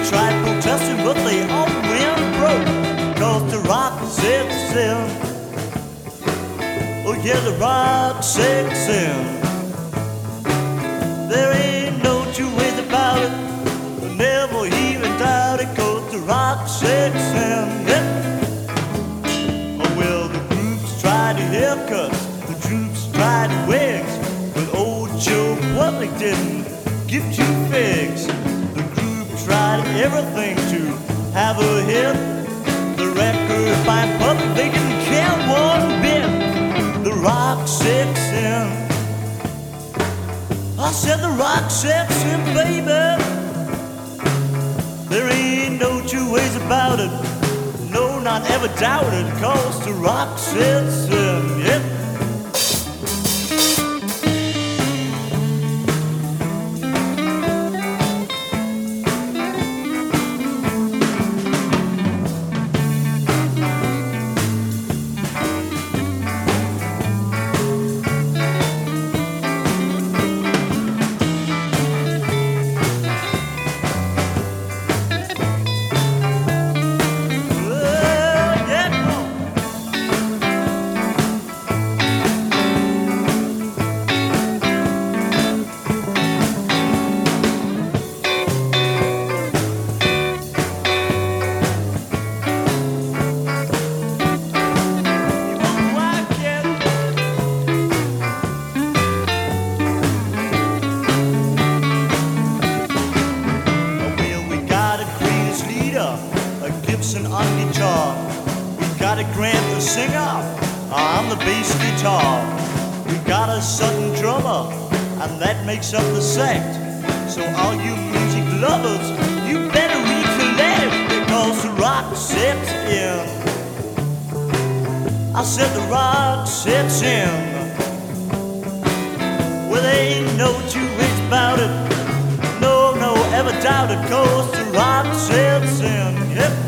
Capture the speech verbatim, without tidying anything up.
tried protesting, but they all went broke, 'cause the rock sets in. Oh yeah, the rock sets in. There ain't no two ways about it, never even doubt it, 'cause the rock sets in. Yeah. Oh well, the groups tried haircuts, the troops tried wigs, but old Joe Public didn't give two figs. The group tried everything to have a hit. The record by Public, they didn't care one bit. The rock sets in. I said the rock sets in, baby. There ain't no two ways about it, no, not ever doubt it, 'cause the rock sets in, yeah. On guitar, we got a Grant the singer on the bass guitar. We got a Sutton drummer, and that makes up the sect. So all you music lovers, you better recollect, because the rock sets in. I said the rock sets in. Well, there ain't no two ways about it, no, no, ever doubt it, 'cause the rock sets in. Yep.